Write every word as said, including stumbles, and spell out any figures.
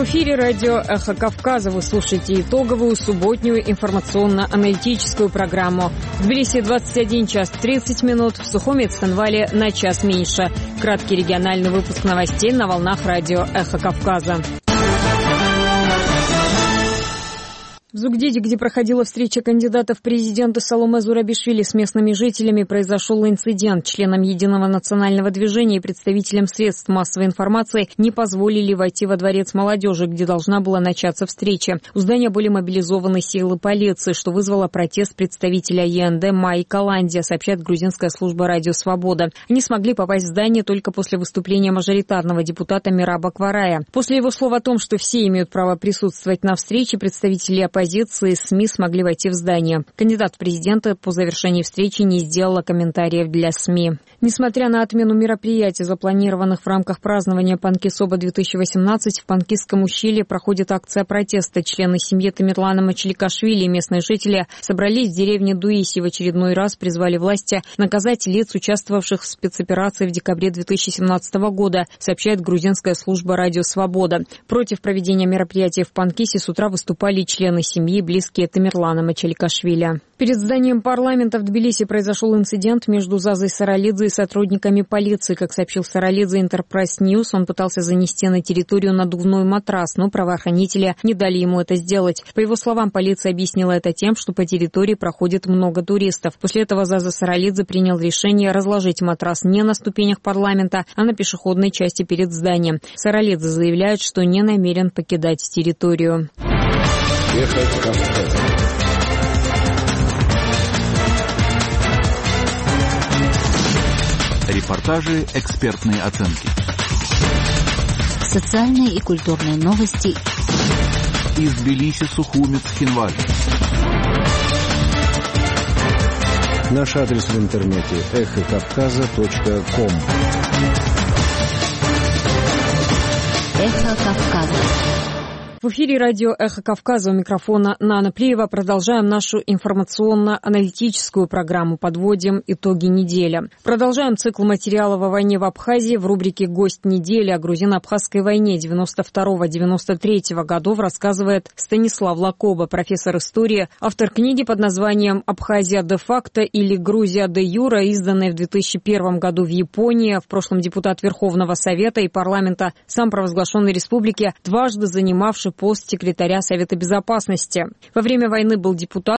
В эфире радио «Эхо Кавказа». Вы слушаете итоговую субботнюю информационно-аналитическую программу. В Тбилиси двадцать один час тридцать минут, в Сухуми и Цхинвале на час меньше. Краткий региональный выпуск новостей на волнах радио «Эхо Кавказа». В Зугдиде, где проходила встреча кандидатов в президенты Саломе Зурабишвили с местными жителями, произошел инцидент. Членам Единого национального движения и представителям средств массовой информации не позволили войти во дворец молодежи, где должна была начаться встреча. У здания были мобилизованы силы полиции, что вызвало протест представителя ЕНД Майи Каландия, сообщает грузинская служба «Радио Свобода». Они смогли попасть в здание только после выступления мажоритарного депутата Мираба Кварая. После его слов о том, что все имеют право присутствовать на встрече, представители оппозиции Оппозиции и СМИ смогли войти в здание. Кандидат в президенты по завершении встречи не сделала комментариев для СМИ. Несмотря на отмену мероприятий, запланированных в рамках празднования Панкисоба две тысячи восемнадцать, в Панкисском ущелье проходит акция протеста. Члены семьи Тамерлана Мачеликашвили и местные жители собрались в деревне Дуиси и в очередной раз призвали власти наказать лиц, участвовавших в спецоперации в декабре две тысячи семнадцатого года, сообщает грузинская служба «Радио Свобода». Против проведения мероприятий в Панкисе с утра выступали члены семьи, близкие Тамерлана Мачеликашвили. Перед зданием парламента в Тбилиси произошел инцидент между Зазой Саралидзе и сотрудниками полиции. Как сообщил Саралидзе Enterprise News, он пытался занести на территорию надувной матрас, но правоохранители не дали ему это сделать. По его словам, полиция объяснила это тем, что по территории проходит много туристов. После этого Заза Саралидзе принял решение разложить матрас не на ступенях парламента, а на пешеходной части перед зданием. Саралидзе заявляет, что не намерен покидать территорию. Репортажи, экспертные оценки. Социальные и культурные новости. Из Тбилиси, Сухуми, Цхинвали. Наш адрес в интернете эхо кавказа точка ком. Эхо Кавказа. В эфире радио «Эхо Кавказа», у микрофона Нана Плиева. Продолжаем нашу информационно-аналитическую программу. Подводим итоги недели. Продолжаем цикл материалов о войне в Абхазии в рубрике «Гость недели» о грузино-абхазской войне девяносто второго — девяносто третьего годов рассказывает Станислав Лакоба, профессор истории, автор книги под названием «Абхазия де-факто» или «Грузия де-юра», изданной в две тысячи первом году в Японии. В прошлом депутат Верховного Совета и парламента самопровозглашенной республики, дважды занимавший пост секретаря Совета Безопасности. Во время войны был депутатом